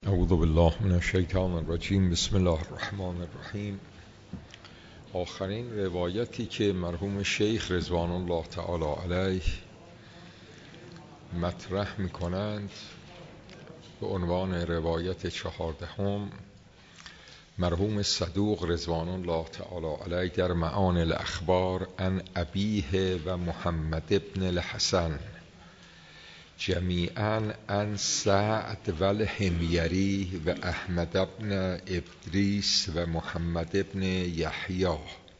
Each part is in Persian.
اعوذ بالله من الشیطان الرجیم. بسم الله الرحمن الرحیم. آخرین روایتی که مرحوم شیخ رضوان الله تعالی علیه مطرح می کنند به عنوان روایت 14، مرحوم صدوق رضوان الله تعالی علیه در معانی الاخبار عن ابیه و محمد ابن الحسن جمیعا عن سعد و الحمیری و احمد ابن ادریس و محمد ابن یحیی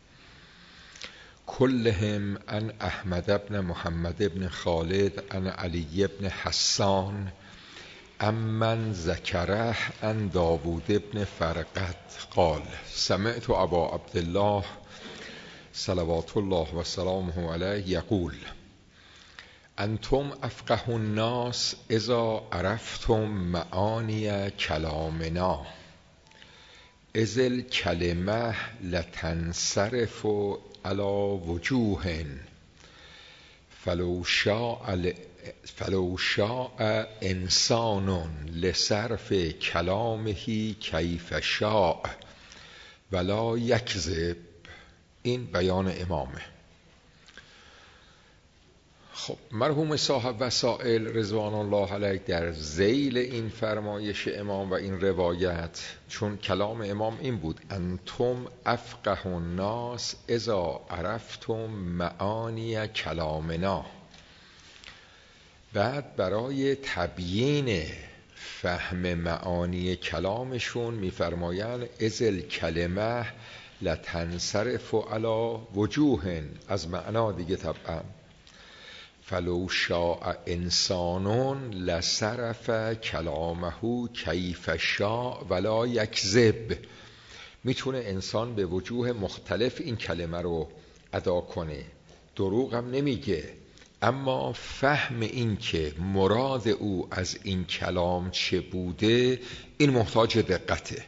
كلهم عن احمد ابن محمد ابن خالد عن علی ابن حسان امن ذکره عن داوود ابن فرقد قال سمعت ابا عبدالله صلوات الله و سلامه علیه یقول انتم افقه الناس اذا عرفتم معانی کلامنا اذ الکلمه لتنصرف على وجوه فلو شاء انسان لصرف کلامه کیف شاء ولا یکذب. این بیان امامه. خب مرحوم صاحب وسائل رضوان الله علیه در ذیل این فرمایش امام و این روایت، چون کلام امام این بود انتم افقه الناس اذا عرفتم معانی کلامنا، بعد برای تبیین فهم معانی کلامشون میفرمایند اذ الکلمه لتنصرف علی وجوه، از معنا دیگه طبعا فلو شاء انسان لصرف کلامه کیف شاء ولا یکذب. میتونه انسان به وجوه مختلف این کلمه رو ادا کنه، دروغ هم نمیگه، اما فهم این که مراد او از این کلام چه بوده این محتاج دقته.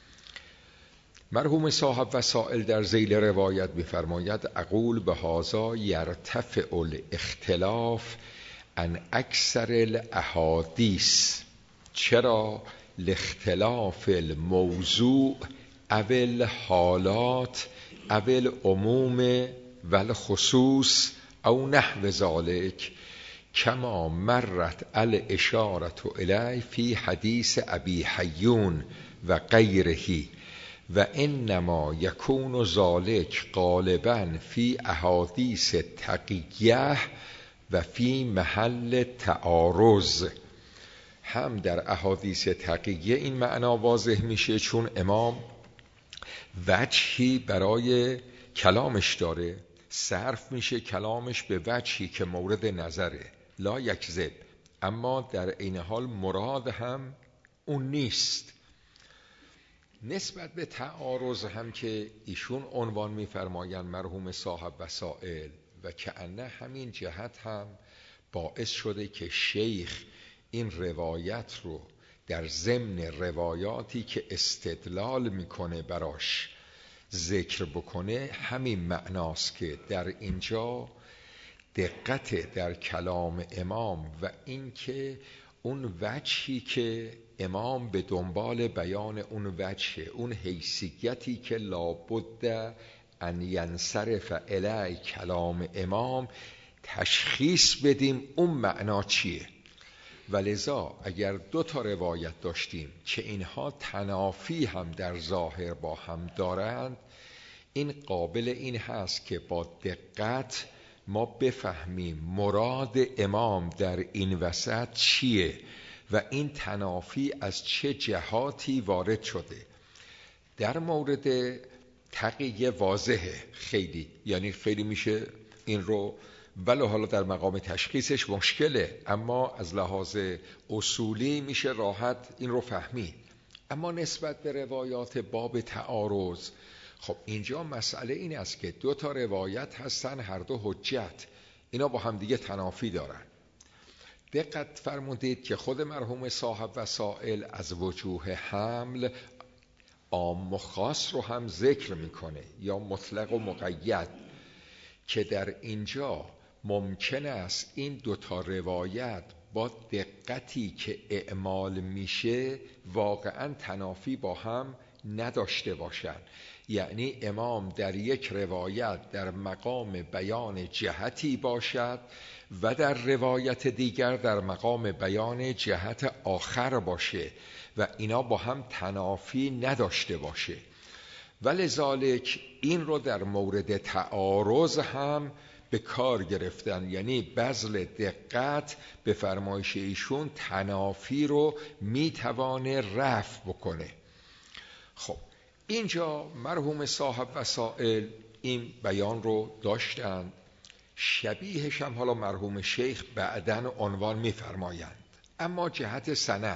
مرحوم صاحب وسائل در ذیل روایت می‌فرماید اقول بهذا یرتفع الاختلاف عن اکثر الاحادیث. چرا؟ لاختلاف الموضوع او الحالات او العموم و الخصوص او نحو ذلك کما مرت الاشاره الیه فی حدیث ابی حیون و غیره و انما یکون ذلک غالبا فی احادیث تقیه و فی محل تعارض. هم در احادیث تقیه این معنا واضح میشه چون امام وجهی برای کلامش داره، صرف میشه کلامش به وجهی که مورد نظره لا یکذب، اما در این حال مراد هم اون نیست. نسبت به تعارض هم که ایشون عنوان می‌فرمایند مرحوم صاحب وسائل، و کأنه همین جهت هم باعث شده که شیخ این روایت رو در ضمن روایاتی که استدلال میکنه براش ذکر بکنه، همین معناست که در اینجا دقت در کلام امام و این که اون وجهی که امام به دنبال بیان اون وجه، اون حیثیتی که لابد ان ینصرف الی کلام امام، تشخیص بدیم اون معنا چیه. ولذا اگر دو تا روایت داشتیم که اینها تنافی هم در ظاهر با هم دارند، این قابل این هست که با دقت ما بفهمیم مراد امام در این وسط چیه و این تنافی از چه جهاتی وارد شده. در مورد تقیه واضحه خیلی، یعنی خیلی میشه این رو، ولی حالا در مقام تشخیصش مشکله، اما از لحاظ اصولی میشه راحت این رو فهمید. اما نسبت به روایات باب تعارض، خب اینجا مسئله این است که دو تا روایت هستن، هر دو حجت، اینا با هم دیگه تنافی دارن. دقت فرمودید که خود مرحوم صاحب وسائل از وجوه حمل عام و خاص رو هم ذکر میکنه یا مطلق و مقید، که در اینجا ممکن است این دوتا روایت با دقتی که اعمال میشه واقعا تنافی با هم نداشته باشند. یعنی امام در یک روایت در مقام بیان جهتی باشد و در روایت دیگر در مقام بیان جهت آخر باشه و اینا با هم تنافی نداشته باشه. ولذالک این رو در مورد تعارض هم به کار گرفتن، یعنی بذل دقت به فرمایش ایشون تنافی رو میتوانه رفع بکنه. خب اینجا مرحوم صاحب وسائل این بیان رو داشتند، شبیهش هم حالا مرحوم شیخ بعداً عنوان میفرمایند. اما جهت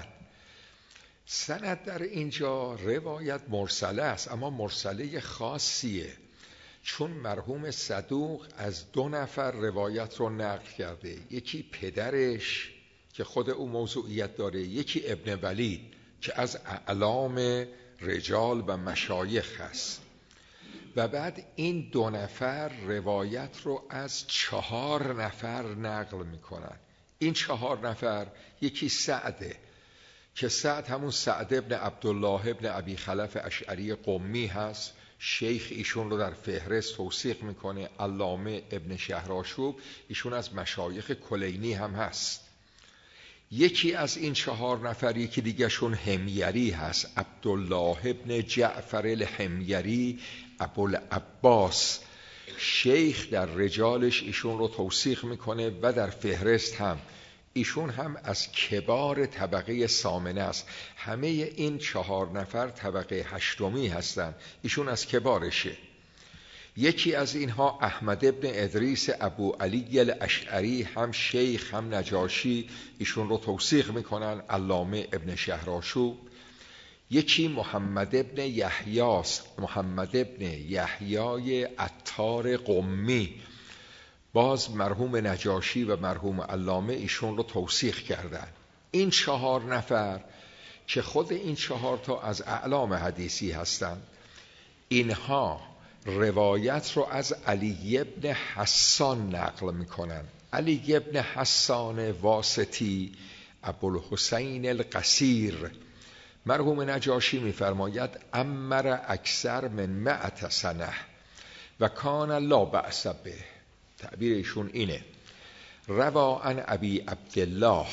سند در اینجا روایت مرسله است، اما مرسله خاصیه، چون مرحوم صدوق از 2 نفر روایت رو نقل کرده، یکی پدرش که خود او موضوعیت داره، یکی ابن ولید که از اعلام رجال و مشایخ هست، و بعد این 2 نفر روایت رو از 4 نفر نقل میکنن. این 4 نفر یکی سعده که سعد همون سعد ابن عبدالله ابن ابی خلف اشعری قمی هست، شیخ ایشون رو در فهرست توثیق میکنه، علامه ابن شهرآشوب ایشون از مشایخ کلینی هم هست. یکی از این 4 نفر یکی دیگه شون حمیری هست، عبدالله ابن جعفر الحمیری ابوالعباس، شیخ در رجالش ایشون رو توثیق میکنه و در فهرست هم ایشون هم از کبار طبقه ثامنه است. همه این 4 نفر طبقه 8می هستند، ایشون از کبارشه. یکی از اینها احمد ابن ادریس ابو علی الاشعری، هم شیخ هم نجاشی ایشون رو توثیق میکنن، علامه ابن شهرآشوب. یکی محمد ابن یحیاست، محمد ابن یحیای عطار قمی، باز مرحوم نجاشی و مرحوم علامه ایشون رو توثیق کردن. این 4 نفر که خود این 4 تا از اعلام حدیثی هستند، اینها روایت رو از علی ابن حسان نقل میکنن. علی ابن حسان واسطی ابوالحسین القصیر، مرحوم نجاشی میفرماید امر اکثر من 100 سنه و کان لا بأس به، تعبیر ایشون اینه. روا عن ابی عبدالله،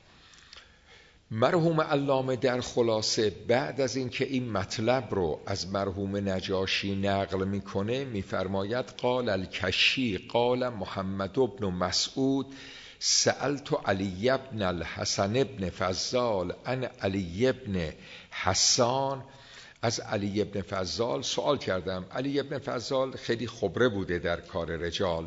مرحوم علامه در خلاصه بعد از اینکه این مطلب رو از مرحوم نجاشی نقل میکنه میفرماید قال الکشی قال محمد بن مسعود سألت علی ابن الحسن ابن فضال عن علی ابن حسان، از علی ابن فضال سوال کردم. علی ابن فضال خیلی خبره بوده در کار رجال،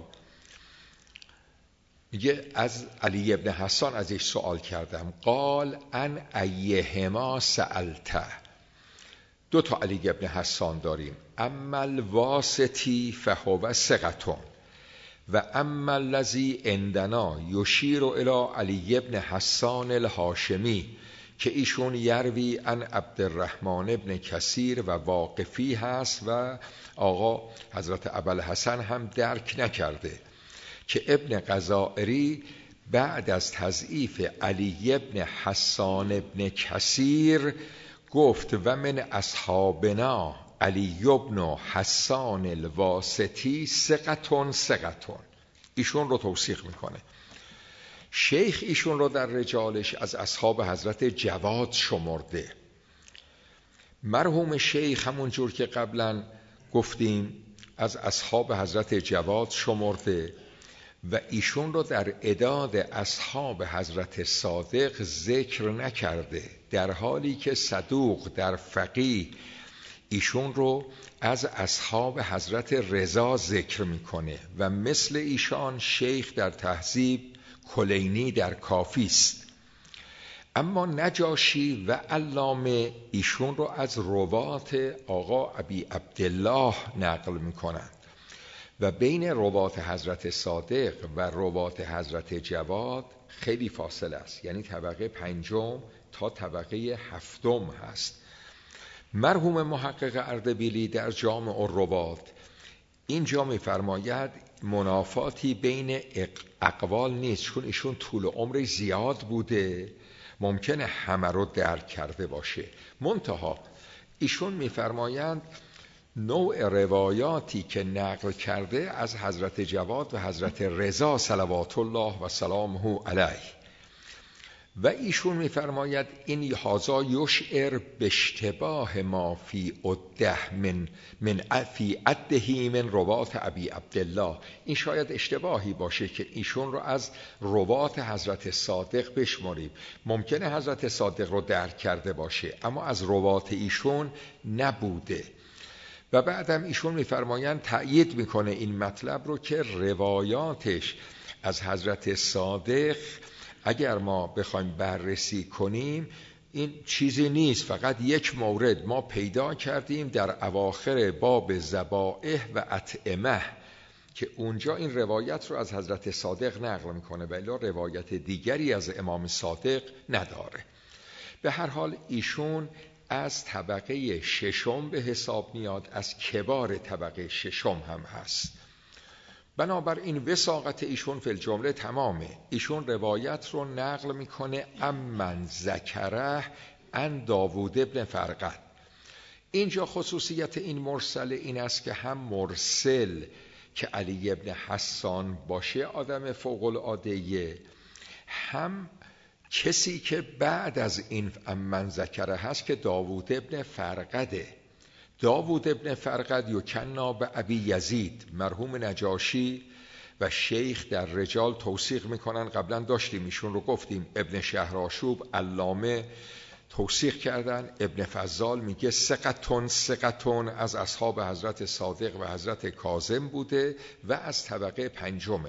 میگه از علی ابن حسان ازش سوال کردم. قال ان ایهما سألته، 2 تا علی ابن حسان داریم، اما الواسطی فهو ثقة و اما الذی عندنا یشیر الی علی ابن حسان الهاشمی که ایشون یروی عن عبدالرحمن ابن کثیر و واقفی هست و آقا حضرت ابوالحسن هم درک نکرده، که ابن غزائری بعد از تضعیف علی ابن حسان ابن کثیر گفت و من اصحابنا علی ابن حسان الواسطی ثقة، ایشون رو توثیق میکنه. شیخ ایشون رو در رجالش از اصحاب حضرت جواد شمرده. مرحوم شیخ همون جور که قبلا گفتیم از اصحاب حضرت جواد شمرده و ایشون رو در اعداد اصحاب حضرت صادق ذکر نکرده، در حالی که صدوق در فقیه ایشون رو از اصحاب حضرت رضا ذکر میکنه و مثل ایشان شیخ در تهذیب، کلینی در کافی است. اما نجاشی و علامه ایشون رو از روات آقا ابی عبدالله نقل میکنند و بین روات حضرت صادق و روات حضرت جواد خیلی فاصله است، یعنی طبقه 5 تا طبقه 7 هست. مرحوم محقق اردبیلی در جامع الروات اینجا میفرماید منافاتی بین اقوال نیست، چون ایشون طول عمر زیاد بوده ممکنه همه رو درک کرده باشه. منتها ایشون میفرمایند نوع روایاتی که نقل کرده از حضرت جواد و حضرت رضا صلوات الله و سلامه علیه، و ایشون میفرماید این هازا یشعر به اشتباه ما فی عده من فی عده من روات ابی عبدالله. این شاید اشتباهی باشه که ایشون رو از روات حضرت صادق بشماریم. ممکنه حضرت صادق رو درک کرده باشه اما از روات ایشون نبوده. و بعدم ایشون میفرمایند تأیید میکنه این مطلب رو که روایاتش از حضرت صادق اگر ما بخوایم بررسی کنیم این چیزی نیست، فقط یک مورد ما پیدا کردیم در اواخر باب ذبائح و اطعمه که اونجا این روایت رو از حضرت صادق نقل میکنه، ولی روایت دیگری از امام صادق نداره. به هر حال ایشون از طبقه ششم به حساب میاد، از کبار طبقه ششم هم هست. بنابراین وثاقت ایشون فی الجمله تمامه. ایشون روایت رو نقل میکنه امن ذکره ان داوود ابن فرقد. اینجا خصوصیت این مرسل این است که هم مرسل که علی ابن حسان باشه آدم فوق العاده، هم کسی که بعد از این امن ذکره هست که داوود ابن فرقده. داوود ابن فرقد یکنا به ابی یزید مرحوم نجاشی و شیخ در رجال توثیق میکنن. قبلا داشتیم ایشون رو گفتیم، ابن شهرآشوب علامه توثیق کردن. ابن فضال میگه ثقتون از اصحاب حضرت صادق و حضرت کاظم بوده و از طبقه پنجمه.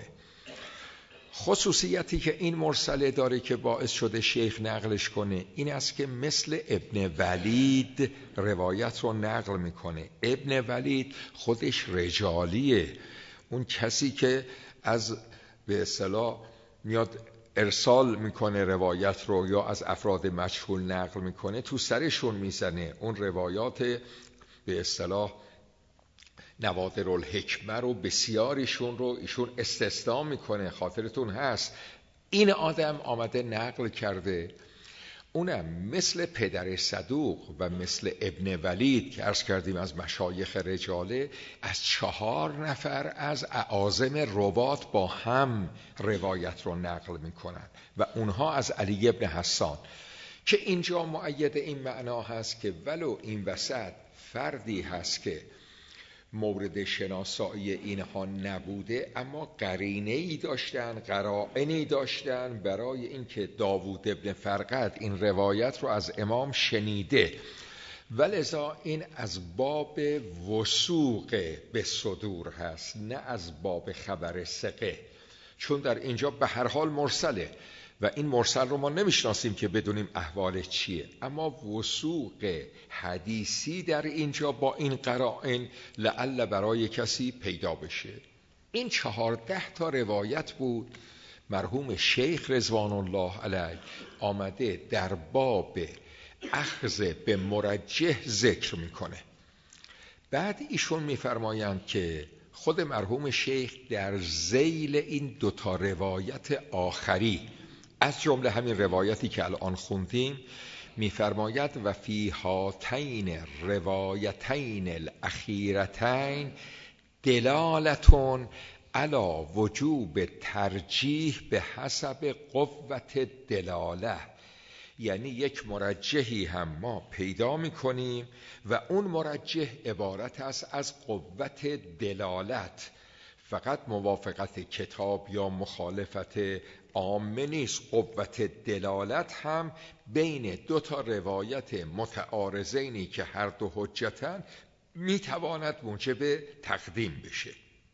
خصوصیتی که این مرسله داره که باعث شده شیخ نقلش کنه این است که مثل ابن ولید روایت رو نقل میکنه. ابن ولید خودش رجالیه، اون کسی که از به اصطلاح میاد ارسال میکنه روایت رو یا از افراد مجهول نقل میکنه تو سرشون میزنه. اون روایات به اصطلاح نوادر الحکمه رو بسیاریشون رو ایشون استثناء میکنه. خاطرتون هست این آدم آمده نقل کرده، اونم مثل پدر صدوق و مثل ابن ولید که عرض کردیم از مشایخ رجاله، از 4 نفر از اعاظم روات با هم روایت رو نقل میکنن و اونها از علی ابن حسان، که اینجا مؤید این معنا هست که ولو این وسط فردی هست که مورد شناسایی اینها نبوده اما قرینه‌ای داشتن، قرائنی داشتن برای اینکه داوود ابن فرقد این روایت رو از امام شنیده، ولذا این از باب وثوق به صدور هست نه از باب خبر ثقه، چون در اینجا به هر حال مرسله و این مرسل رو ما نمیشناسیم که بدونیم احوال چیه، اما وثوق حدیثی در اینجا با این قرائن لعل برای کسی پیدا بشه. این 14 تا روایت بود مرحوم شیخ رضوان الله علیه آمده در باب اخذ به مرجح ذکر میکنه. بعد ایشون میفرمایند که خود مرحوم شیخ در ذیل این 2 تا روایت آخری از جمله همین روایتی که الان خوندیم میفرماید و فی هاتین روایتین الاخیرتین دلالتون علی وجوب ترجیح به حسب قوت دلاله. یعنی یک مرجحی هم ما پیدا میکنیم و اون مرجح عبارت است از قوت دلالت، فقط موافقت کتاب یا مخالفت عامه نیست. قوت دلالت هم بین 2 تا روایت متعارضینی که هر دو حجتن میتواند موجب تقدیم بشه.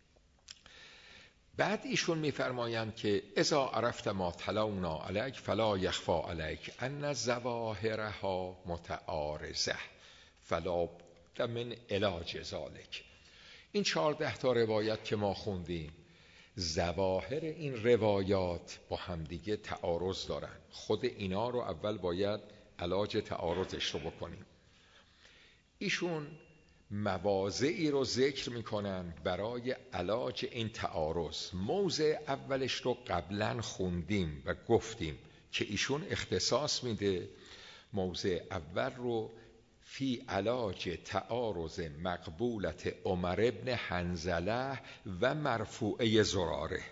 بعد ایشون میفرمایند که اذا عرفت ما تلونا علیک فلا یخفى علیک ان ظواهرها متعارضه فلا بد من علاج ذلک. این 14 تا روایت که ما خوندیم ظواهر این روایات با همدیگه تعارض دارن، خود اینا رو اول باید علاج تعارضش رو بکنیم. ایشون مواضعی رو ذکر میکنن برای علاج این تعارض. موضع اولش رو قبلا خوندیم و گفتیم که ایشون اختصاص میده موضع اول رو فی علاج تعارض مقبولت عمر ابن حنظله و مرفوعه زراره.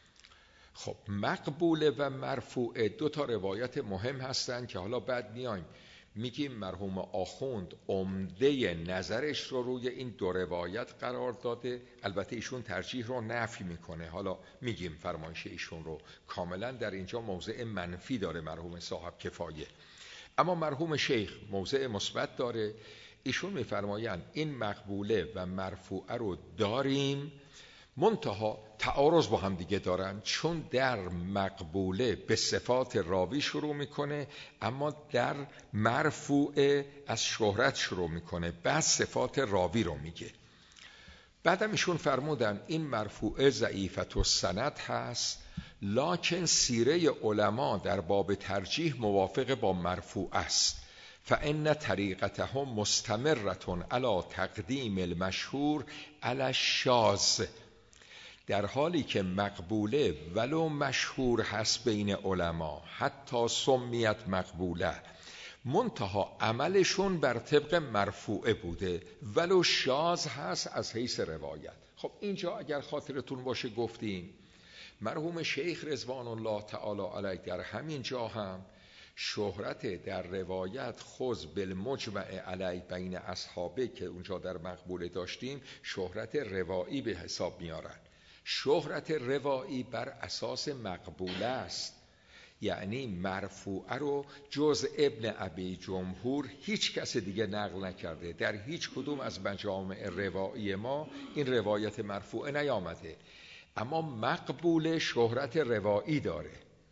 خب مقبوله و مرفوعه دو تا روایت مهم هستن که حالا بعد میایم میگیم مرحوم آخوند عمده نظرش رو روی این دو روایت قرار داده، البته ایشون ترجیح رو نفی میکنه، حالا میگیم فرمایش ایشون رو. کاملا در اینجا موضع منفی داره مرحوم صاحب کفایه، اما مرحوم شیخ موضع مثبت داره. ایشون میفرمایند این مقبوله و مرفوعه رو داریم، منتها تعارض با هم دیگه دارن، چون در مقبوله به صفات راوی شروع میکنه، اما در مرفوعه از شهرت شروع میکنه، بعد صفات راوی رو میگه. بعدم ایشون فرمودن این مرفوعه ضعیفت السند هست، لکن سیره علما در باب ترجیح موافق با مرفوع است، فان طریقتهم مستمرة علی تقدیم المشهور علی الشاذ. در حالی که مقبوله ولو مشهور هست بین علما، حتی سمیت مقبوله، منتها عملشون بر طبق مرفوعه بوده ولو شاذ هست از حیث روایت. خب اینجا اگر خاطرتون باشه گفتیم مرحوم شیخ رضوان الله تعالی علیه در همین جا هم شهرت در روایت خذ بالمجمع علیه بین اصحابه که اونجا در مقبوله داشتیم، شهرت روایی به حساب میارن. شهرت روایی بر اساس مقبوله است، یعنی مرفوعه رو جز ابن ابی جمهور هیچ کس دیگه نقل نکرده، در هیچ کدوم از مجامع روایی ما این روایت مرفوعه نیامده، اما مقبول شهرت روایی داره.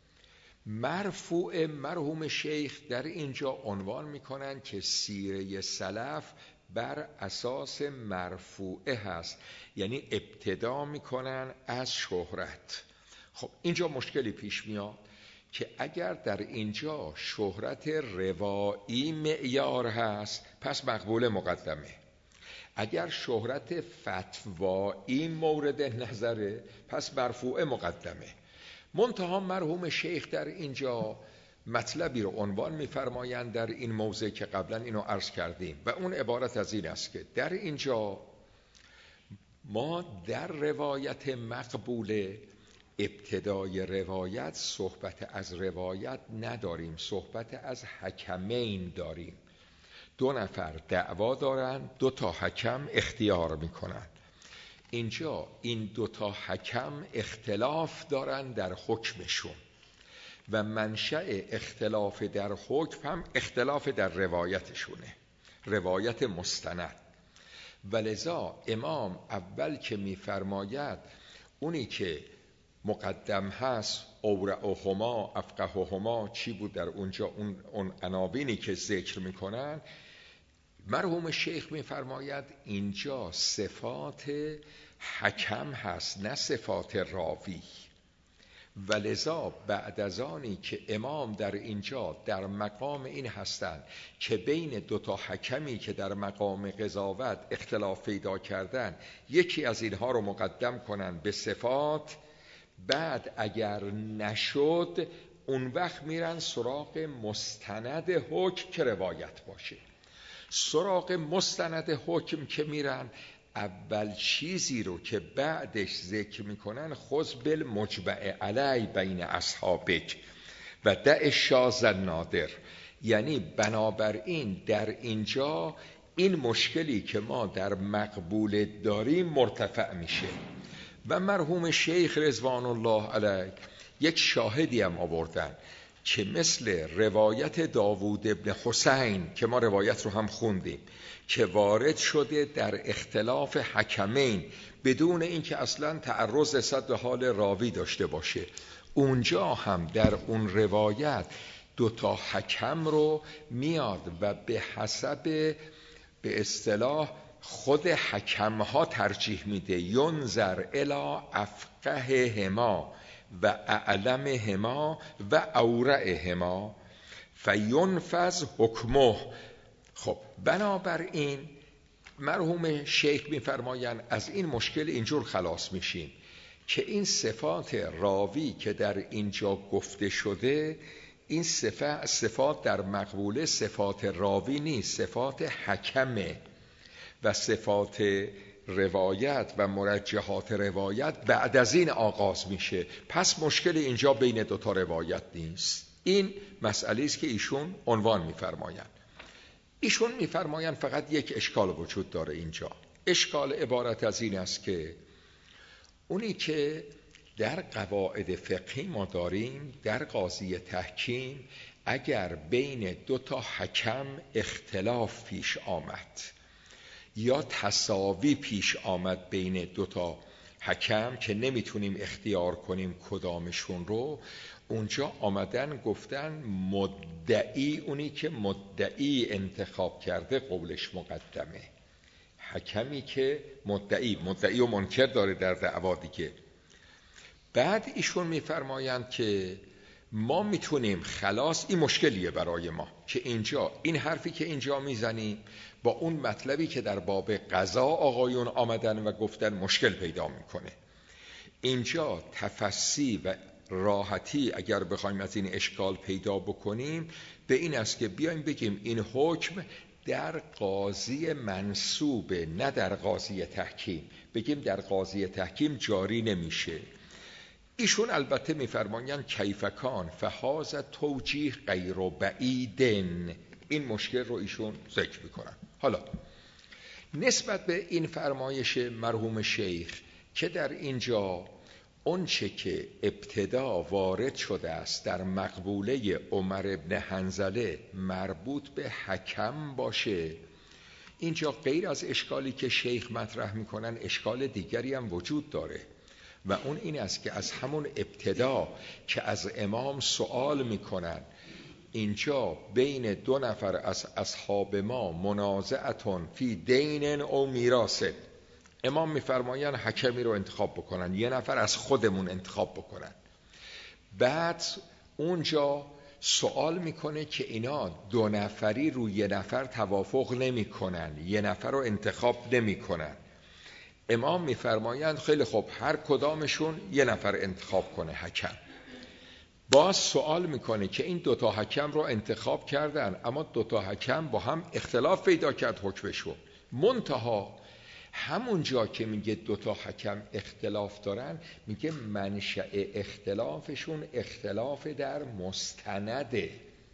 مرفوع مرحوم شیخ در اینجا عنوان میکنن که سیره سلف بر اساس مرفوعه هست، یعنی ابتدا میکنن از شهرت. خب اینجا مشکلی پیش میاد که اگر در اینجا شهرت روایی معیار هست پس مقبول مقدمه، اگر شهرت فتوایی مورد نظره پس مرفوع مقدمه. منتها مرحوم شیخ در اینجا مطلبی رو عنوان می‌فرمایند در این موضع که قبلا اینو عرض کردیم و اون عبارت از این است که در اینجا ما در روایت مقبوله ابتدای روایت صحبت از روایت نداریم، صحبت از حکمین داریم. دو نفر دعوا دارن، دو تا حکم اختیار میکنن. اینجا این دو تا حکم اختلاف دارن در حکمشون و منشأ اختلاف در حکم هم اختلاف در روایتشونه، روایت مستند. ولذا امام اول که میفرماید اونی که مقدم هست اورعهما افقههما چی بود در اونجا، اون عناوینی که ذکر میکنن، مرحوم شیخ میفرماید اینجا صفات حکم هست نه صفات راوی. ولذا بعد از آنی که امام در اینجا در مقام این هستند که بین دو تا حکمی که در مقام قضاوت اختلاف پیدا کردن یکی از اینها رو مقدم کنن به صفات، بعد اگر نشد اون وقت میرن سراغ مستند حکم که روایت باشه. سراغ مستند حکم که میرن اول چیزی رو که بعدش ذکر میکنن خذ بالمجمع علی بین اصحابک و دع الشاذ النادر، یعنی بنابراین در اینجا این مشکلی که ما در مقبول داریم مرتفع میشه. و مرحوم شیخ رضوان الله علیه یک شاهدی هم آوردن که مثل روایت داوود ابن حسین که ما روایت رو هم خوندیم که وارد شده در اختلاف حکمین بدون اینکه اصلا تعرض نسبت به حال راوی داشته باشه، اونجا هم در اون روایت دو تا حکم رو میاد و به حسب به اصطلاح خود حکم ها ترجیح میده، ینظر الی افقههما و اعلمهما و اورعهما فینفذ حکمه. خب بنابراین مرحوم شیخ میفرمایند از این مشکل اینجور خلاص میشیم که این صفات راوی که در اینجا گفته شده، این صفات در مقبوله صفات راوی نیست، صفات حکمه و صفات روایت و مرجحات روایت بعد از این آغاز میشه. پس مشکل اینجا بین دوتا روایت نیست. این مسئله است که ایشون عنوان میفرمایند. ایشون میفرمایند فقط یک اشکال وجود داره اینجا. اشکال عبارت از این است که اونی که در قواعد فقهی ما داریم، در قاضی تحکیم اگر بین دو تا حکم اختلاف پیش آمد یا تساوی پیش آمد بین دو تا حکم که نمیتونیم اختیار کنیم کدامشون رو، اونجا آمدن گفتن مدعی، اونی که مدعی انتخاب کرده قولش مقدمه. حکمی که مدعی و منکر داره در دعوا دیگه. بعد ایشون میفرمایند که ما میتونیم خلاص، این مشکلیه برای ما که اینجا این حرفی که اینجا میزنیم با اون مطلبی که در باب قضا آقایون آمدن و گفتن مشکل پیدا میکنه. اینجا تفصیل و راحتی اگر بخوایم از این اشکال پیدا بکنیم به این است که بیایم بگیم این حکم در قاضی منصوبه، نه در قاضی تحکیم. بگیم در قاضی تحکیم جاری نمیشه. ایشون البته میفرمایند کیفکان فهاز توجیه غیر بعیدن، این مشکل رو ایشون ذکر میکنن. حالا نسبت به این فرمایش مرحوم شیخ که در اینجا اون چه که ابتدا وارد شده است در مقبوله عمر ابن حنظله مربوط به حکم باشه، اینجا غیر از اشکالی که شیخ مطرح میکنن اشکال دیگری هم وجود داره و اون این است که از همون ابتدا که از امام سوال میکنن اینجا بین دو نفر از اصحاب ما منازعتون فی دین او میراث، امام میفرمایند حکمی رو انتخاب بکنن، یه نفر از خودمون انتخاب بکنن. بعد اونجا سوال میکنه که اینا دو نفری روی یه نفر توافق نمی کنن، یه نفر رو انتخاب نمی کنن. امام میفرمایند خیلی خوب، هر کدامشون یه نفر انتخاب کنه حکم. باز سوال میکنه که این دوتا حکم رو انتخاب کردن اما دوتا حکم با هم اختلاف پیدا کرد حکمشون. منتها همون جا که میگه دوتا حکم اختلاف دارن میگه منشأ اختلافشون اختلاف در مستنده.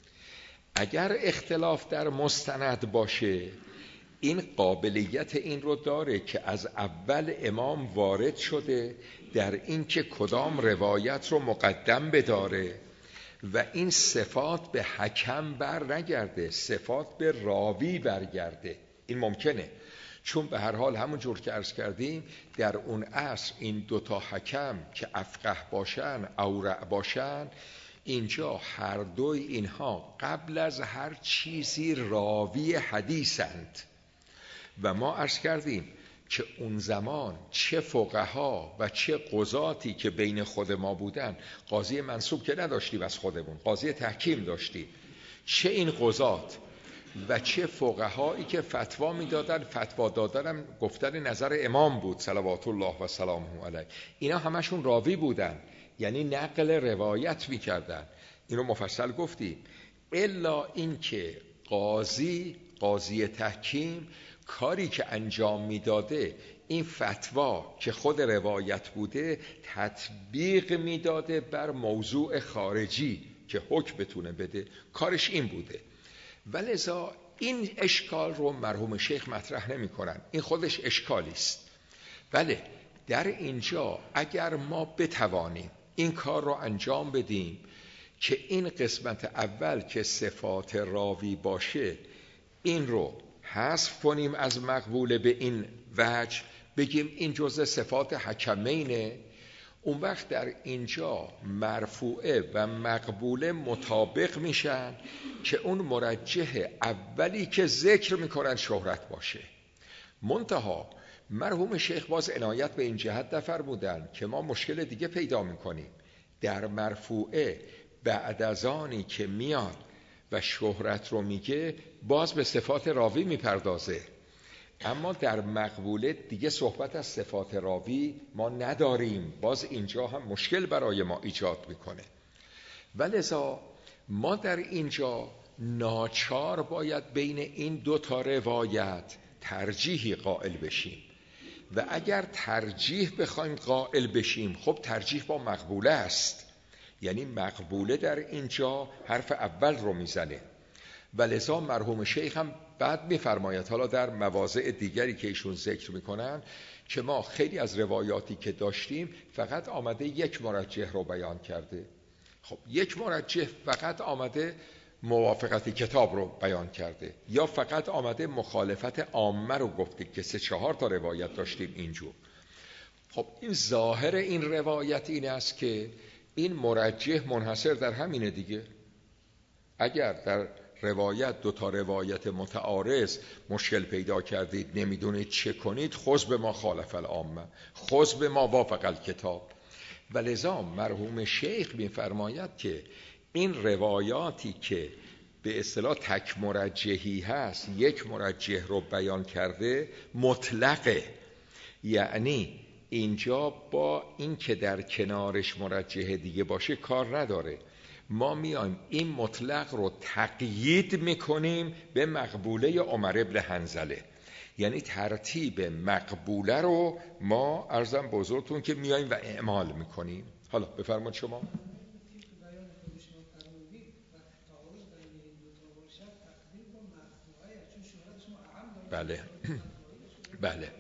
اگر اختلاف در مستند باشه این قابلیت این رو داره که از اول امام وارد شده در این که کدام روایت رو مقدم بداره و این صفات به حکم بر نگرده، صفات به راوی برگرده. این ممکنه، چون به هر حال همون جور که عرض کردیم در اون عصر این دوتا حکم که افقه باشن اورع باشن، اینجا هر دوی اینها قبل از هر چیزی راوی حدیثند و ما عرض کردیم که اون زمان چه فقها و چه قضاتی که بین خود ما بودن، قاضی منصوب که نداشتیم از خودمون، قاضی تحکیم داشتیم، چه این قضات و چه فقهایی که فتوا میدادن، فتوا دادن گفتن نظر امام بود صلوات الله و سلامه علیه، اینا همشون راوی بودن، یعنی نقل روایت میکردن. اینو مفصل گفتیم. الا این که قاضی تحکیم کاری که انجام میداده این فتوا که خود روایت بوده تطبیق میداده بر موضوع خارجی که حکم بتونه بده، کارش این بوده. ولذا این اشکال رو مرحوم شیخ مطرح نمی کنن، این خودش اشکالی است. بله در اینجا اگر ما بتوانیم این کار رو انجام بدیم که این قسمت اول که صفات راوی باشه این رو حذف کنیم از مقبوله به این وجه، بگیم این جزء صفات حکمینه، اون وقت در اینجا مرفوعه و مقبوله مطابق میشن که اون مرجح اولی که ذکر میکنن شهرت باشه. منتها مرحوم شیخ باز عنایت به این جهت نفرمودن که ما مشکل دیگه پیدا میکنیم در مرفوعه، بعد از آنی که میاد و شهرت رو میگه باز به صفات راوی میپردازه. اما در مقبوله دیگه صحبت از صفات راوی ما نداریم، باز اینجا هم مشکل برای ما ایجاد میکنه. ولذا ما در اینجا ناچار باید بین این دو تا روایت ترجیحی قائل بشیم و اگر ترجیح بخوایم قائل بشیم خب ترجیح با مقبوله است، یعنی مقبوله در اینجا حرف اول رو میزنه. ولذا مرحوم شیخ هم بعد میفرماید، حالا در مواضع دیگری که ایشون ذکر میکنن، که ما خیلی از روایاتی که داشتیم فقط آمده یک مرجح رو بیان کرده. خب یک مرجح فقط آمده موافقت کتاب رو بیان کرده، یا فقط آمده مخالفت عامه رو گفته که 3-4 تا روایت داشتیم اینجور. خب این ظاهر این روایت این است که این مرجح منحصر در همینه دیگه. اگر در روایت 2 تا روایت متعارض مشکل پیدا کردید، نمیدونید چه کنید، خذ به ما خالف العامه، خذ به ما وافق الکتاب. ولذا مرحوم شیخ میفرماید که این روایاتی که به اصطلاح تک مرجحی هست، یک مرجح رو بیان کرده، مطلقه، یعنی اینجا با این که در کنارش مرجح دیگه باشه کار نداره. ما میایم این مطلق رو تقیید میکنیم به مقبوله عمر ابن حنظله، یعنی ترتیب مقبوله رو ما عرضم بزرگتون که میایم و اعمال میکنیم. حالا بفرمایید شما. بله بله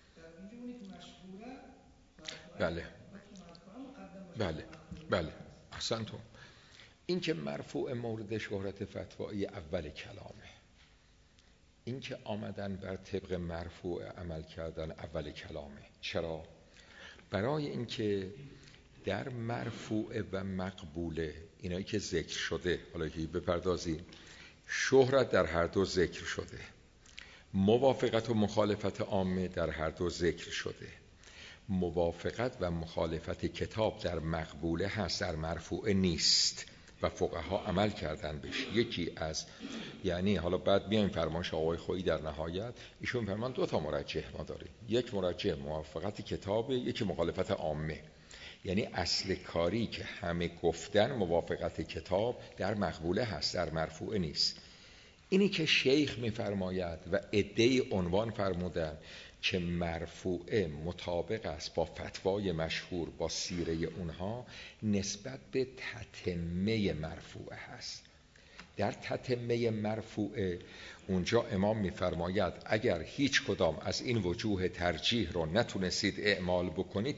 بله بله بله احسنتم. این که مرفوع مورد شهرت فتوایی اول کلامه، این که آمدن بر طبق مرفوع عمل کردن اول کلامه. چرا؟ برای اینکه در مرفوع و مقبوله اینایی که ذکر شده، حالا که بپردازیم، شهرت در هر دو ذکر شده، موافقت و مخالفت عامه در هر دو ذکر شده، موافقت و مخالفت کتاب در مقبوله هست، در مرفوع نیست و فقها عمل کردن بهش. یکی از، یعنی حالا بعد میایم فرمایش آقای خویی در نهایت، ایشون فرمان 2 تا مرجح ما داریم، یک مرجح موافقت کتاب، یکی مخالفت عامه. یعنی اصل کاری که همه گفتن موافقت کتاب در مقبوله هست، در مرفوع نیست. اینی که شیخ میفرماید و عده‌ای عنوان فرمودن که مرفوعه مطابق است با فتوای مشهور، با سیره اونها، نسبت به تتمه مرفوعه هست. در تتمه مرفوعه اونجا امام میفرماید اگر هیچ کدام از این وجوه ترجیح رو نتونستید اعمال بکنید،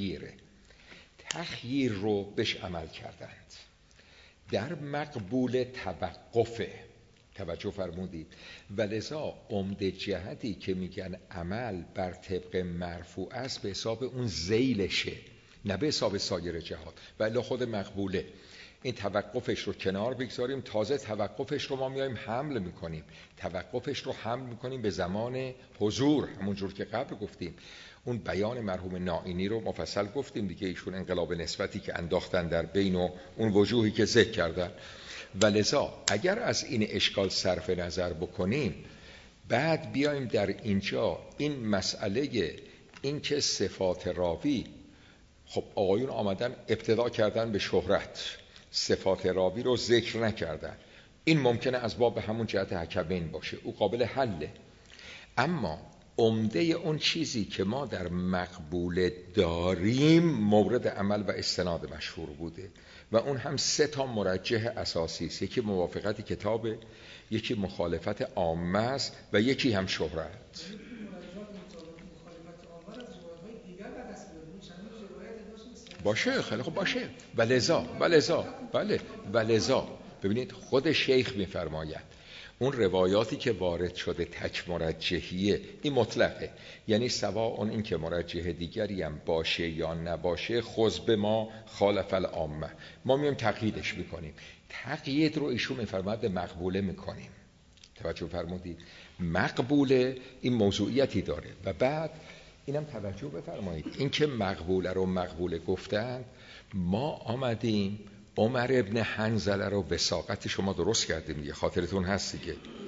تخییر رو بهش عمل کردند. در مقبول توقفه، توجه فرمودید. ولذا عمده جهتی که میگن عمل بر طبق مرفوع است به حساب اون ذیلشه، نه به حساب سایر جهات. ولی خود مقبوله این توقفش رو کنار بگذاریم، تازه توقفش رو ما میایم حمل میکنیم، توقفش رو حمل میکنیم به زمان حضور، همونجور که قبل گفتیم. اون بیان مرحوم نائینی رو مفصل گفتیم دیگه، ایشون انقلاب نسبتی که انداختن در بین و اون وجوهی که ذکر کردن. ولذا اگر از این اشکال صرف نظر بکنیم، بعد بیایم در اینجا این مسئله، این که صفات راوی، خب آقایون آمدن ابتدا کردن به شهرت، صفات راوی رو ذکر نکردن. این ممکنه از باب همون جهت حکمین باشه، او قابل حله. اما عمده اون چیزی که ما در مقبول داریم مورد عمل و استناد مشهور بوده و اون هم 3 تا مرجح اساسی است. یکی موافقت کتاب، یکی مخالفت عامه است و یکی هم شهرت. باشه، خیلی خوب باشه. ولذا ببینید خود شیخ میفرماید اون روایاتی که وارد شده تک مرجحیه، این مطلقه، یعنی سواء این که مرجح دیگری هم باشه یا نباشه، خذ به ما خالف العامه، ما میایم تقییدش میکنیم. تقیید رو ایشون میفرماید مقبوله میکنیم. توجه فرمودید؟ مقبوله این موضوعیتی داره. و بعد اینم توجه بفرمایید، این که مقبوله رو مقبوله گفتن، ما آمدیم عمر ابن حنظله رو وثاقت شما درست کردیم دیگه، خاطرتون هست دیگه.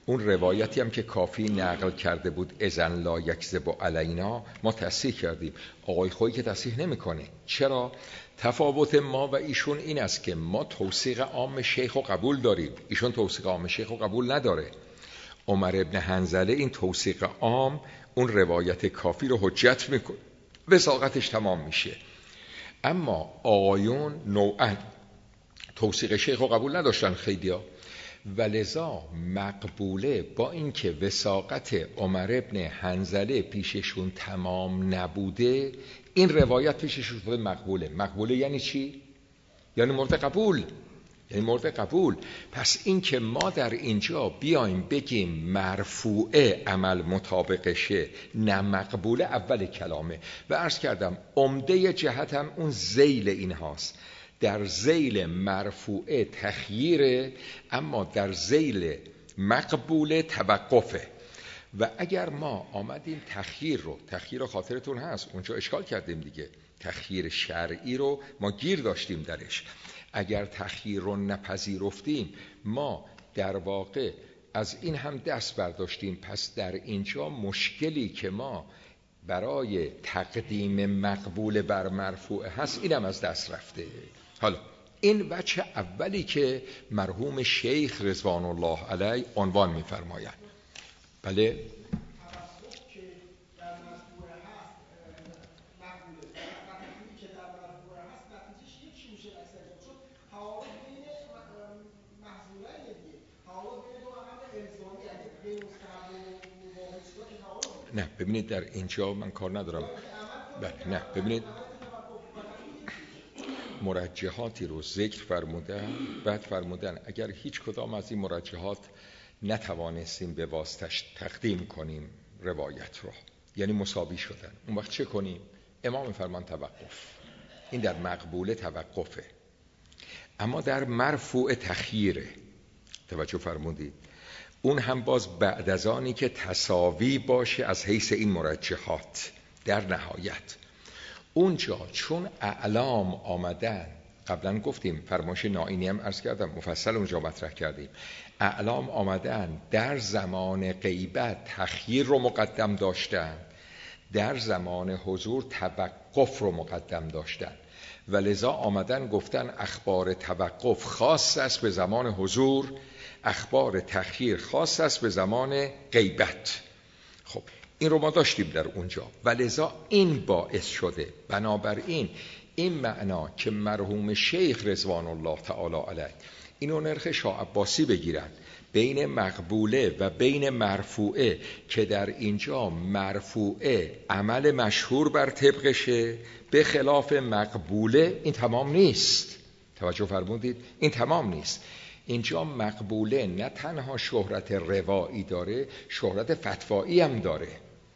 اون روایتی هم که کافی نقل کرده بود اذن لا یکذب علینا، ما تصحیح کردیم. آقای خویی که تصحیح نمیکنه. چرا؟ تفاوت ما و ایشون این است که ما توثیق عام شیخ رو قبول داریم، ایشون توثیق عام شیخ رو قبول نداره. عمر ابن حنظله این توثیق عام اون روایت کافی رو حجت میکنه، وثاقتش تمام میشه. اما آقایون نوعاً توثیق شیخ رو قبول نداشتن خیلیا، ولذا مقبوله با اینکه وثاقت عمر ابن حنظله پیششون تمام نبوده، این روایت پیششون شده مقبوله. مقبوله یعنی چی؟ یعنی مورد قبول، یعنی مورد قبول. پس این که ما در اینجا بیایم بگیم مرفوعه عمل مطابقشه نه مقبوله، اول کلامه. و عرض کردم عمده جهت هم اون ذیل این هاست. در ذیل مرفوعه تخییره، اما در ذیل مقبوله توقفه. و اگر ما آمدیم تخییر رو خاطرتون هست اونجا اشکال کردیم دیگه، تخییر شرعی رو ما گیر داشتیم درش. اگر تخییر رو نپذیرفتیم ما در واقع از این هم دست برداشتیم. پس در اینجا مشکلی که ما برای تقدیم مقبول بر مرفوع هست اینم از دست رفته. حالا این وجه اولی که مرحوم شیخ رضوان الله علیه عنوان می‌فرمایند. بله نه ببینید در اینجا من کار ندارم. بله نه ببینید مرجحاتی رو ذکر فرمودن، بعد فرمودن اگر هیچ کدام از این مرجحات نتوانستیم به واسطش تقدیم کنیم روایت رو، یعنی مساوی شدن، اون وقت چه کنیم؟ امام فرمان توقف. این در مقبوله توقفه، اما در مرفوع تخییره. توجه فرمودید؟ اون هم باز بعد از آنی که تساوی باشه از حیث این مرجحات. در نهایت اونجا چون اعلام آمدن، قبلا گفتیم فرمایش نائینی هم عرض کردم مفصل اونجا مطرح کردیم، اعلام آمدن در زمان غیبت تخییر رو مقدم داشتن، در زمان حضور توقف رو مقدم داشتن. ولذا آمدن گفتن اخبار توقف خاص است به زمان حضور، اخبار تخییر خاص است به زمان غیبت. خب این رو ما داشتیم در اونجا، ولذا این باعث شده بنابراین این معنا که مرحوم شیخ رضوان الله تعالی علیه اینو نرخ شاه عباسی بگیرن بین مقبوله و بین مرفوعه، که در اینجا مرفوعه عمل مشهور بر طبقشه به خلاف مقبوله، این تمام نیست. توجه فرمودید؟ این تمام نیست. اینجا مقبوله نه تنها شهرت روایی داره، شهرت فتوایی هم داره.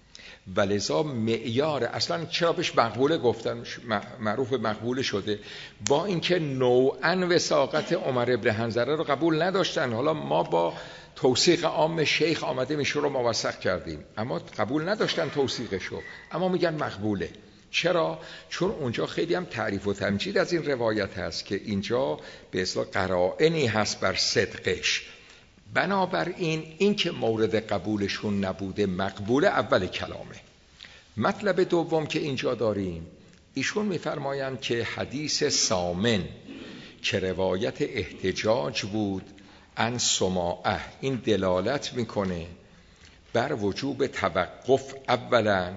ولذا معیار اصلا چرا بهش مقبوله گفتن، معروف مقبوله شده، با اینکه نوعاً وثاقت عمر ابن حنظله رو قبول نداشتن. حالا ما با توثیق عام شیخ آمده میشه رو موثق کردیم، اما قبول نداشتن توثیقشو، اما میگن مقبوله. چرا؟ چون اونجا خیلی هم تعریف و تمجید از این روایت هست که اینجا به اصطلاح قرائنی هست بر صدقش. بنابراین این که مورد قبولشون نبوده مقبوله اول کلامه. مطلب دوم که اینجا داریم، ایشون میفرمایند که حدیث سامن که روایت احتجاج بود عن سماعه، این دلالت میکنه بر وجوب توقف. اولا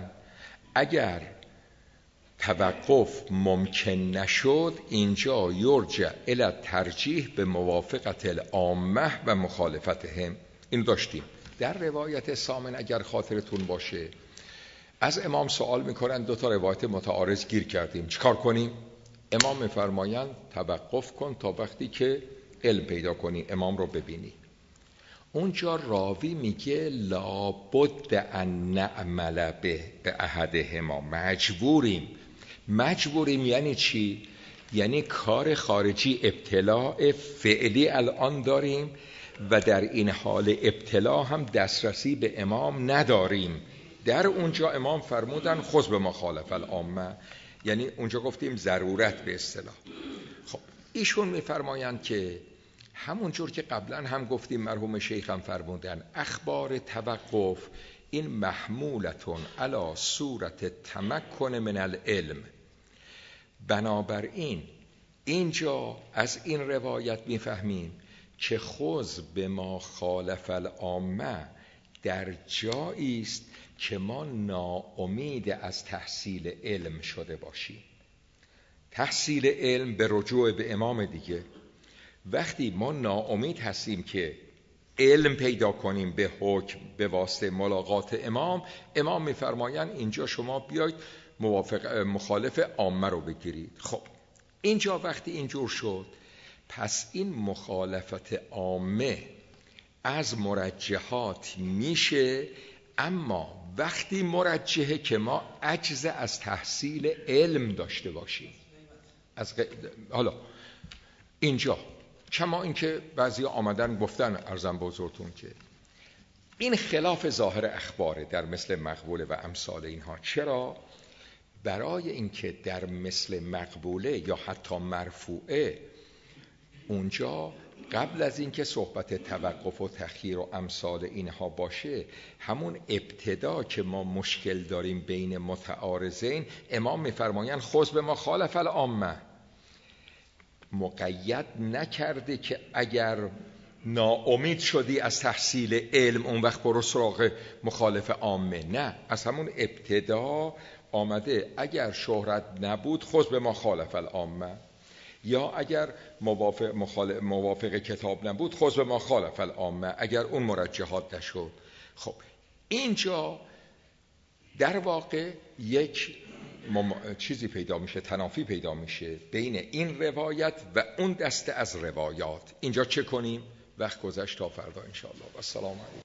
اگر توقف ممکن نشد اینجا یرجع الی ترجیح به موافقت العامه و مخالفتهم. این داشتیم در روایت سامن. اگر خاطرتون باشه از امام سوال میکنن دو تا روایت متعارض گیر کردیم، چیکار کنیم؟ امام میفرمایند توقف کن تا وقتی که علم پیدا کنی، امام رو ببینی. اونجا راوی میگه لابد ان نعمل به احدهما، مجبوریم یعنی چی؟ یعنی کار خارجی ابتلاع فعلی الان داریم و در این حال ابتلاع هم دسترسی به امام نداریم. در اونجا امام فرمودن خذ به مخالف العامه، یعنی اونجا گفتیم ضرورت به اصطلاح. خب ایشون میفرمایند که همونجور که قبلا هم گفتیم مرحوم شیخ هم فرمودن اخبار توقف این محمولتون علی صورت تمکن من العلم. بنابراین اینجا از این روایت میفهمیم که خذ به ما خالف العامه در جایی است که ما ناامید از تحصیل علم شده باشیم. تحصیل علم به رجوع به امام دیگه، وقتی ما ناامید هستیم که علم پیدا کنیم به حکم به واسطه ملاقات امام میفرمایند اینجا شما بیاید مخالف عامه رو بگیرید. خب اینجا وقتی اینجور شد، پس این مخالفت عامه از مرجحات میشه، اما وقتی مرجحه که ما عجز از تحصیل علم داشته باشیم. حالا اینجا کما اینکه بعضی آمدن گفتن عرضم بزرگتون که این خلاف ظاهر اخباره در مثل مقبوله و امثال اینها. چرا؟ برای اینکه در مثل مقبوله یا حتی مرفوعه اونجا قبل از اینکه صحبت توقف و تأخیر و امثال اینها باشه، همون ابتدا که ما مشکل داریم بین متعارضین، امام میفرمایند خذ به ما خالف العامه. مقید نکرده که اگر ناامید شدی از تحصیل علم اون وقت برو سراغ مخالف عامه. نه، از همون ابتدا آمده اگر شهرت نبود خذ به ما خالف العامه، یا اگر موافق کتاب نبود خذ به ما خالف العامه اگر اون مرجحات نشد. خب اینجا در واقع یک چیزی پیدا میشه، تنافی پیدا میشه بین این روایت و اون دسته از روایات. اینجا چه کنیم؟ وقت گذشت، تا فردا انشاءالله. و السلام علیکم.